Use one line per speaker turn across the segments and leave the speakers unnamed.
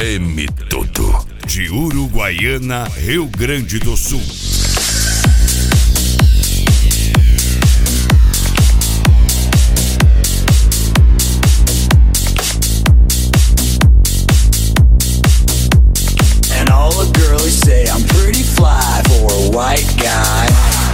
treme tudo. De Uruguaiana, Rio Grande do Sul.
And all the girlies say I'm pretty fly for a white guy.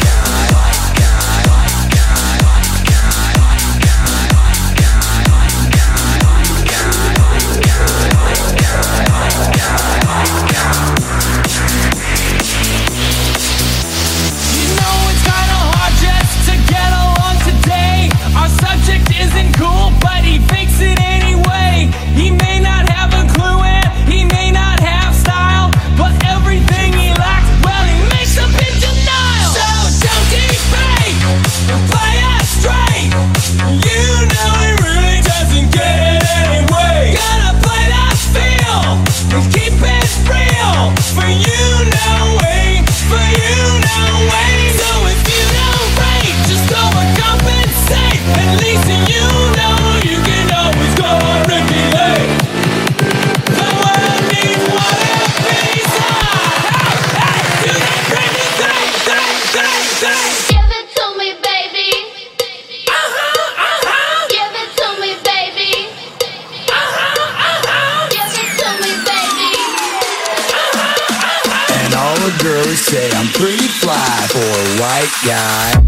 Girls say I'm pretty fly for a white guy.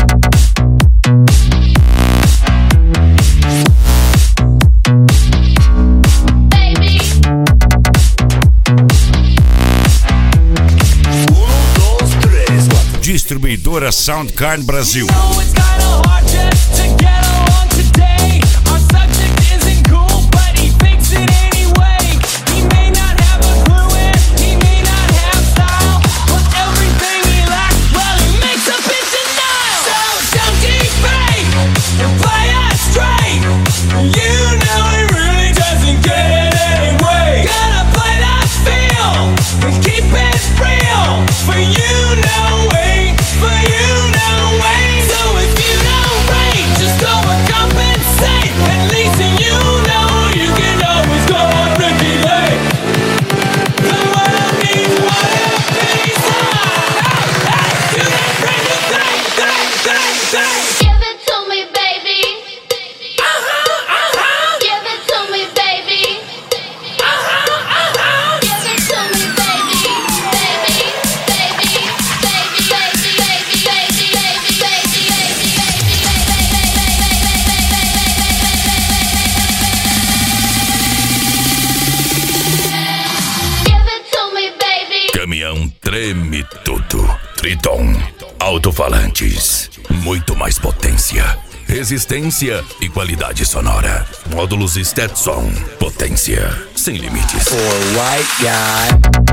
Baby. 1, 2, 3, 4.
Distribuidora Soundcard Brasil. Caminhão treme tudo. Triton. Alto-falantes. Muito mais potência, resistência e qualidade sonora. Módulos Stetson. Potência sem limites.
For a white guy.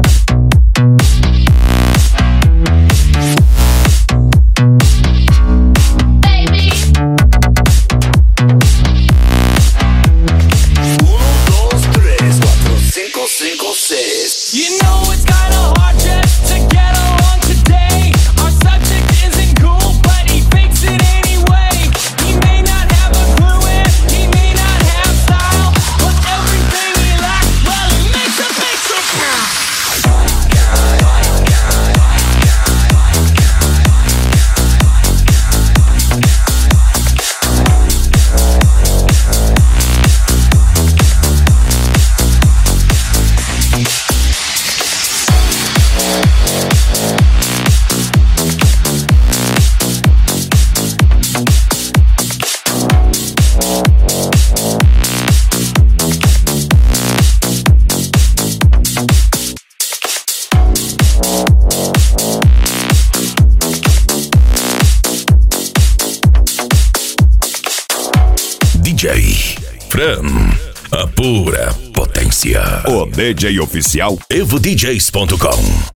DJ Fran, a pura potência.
O DJ oficial
EvoDJs.com.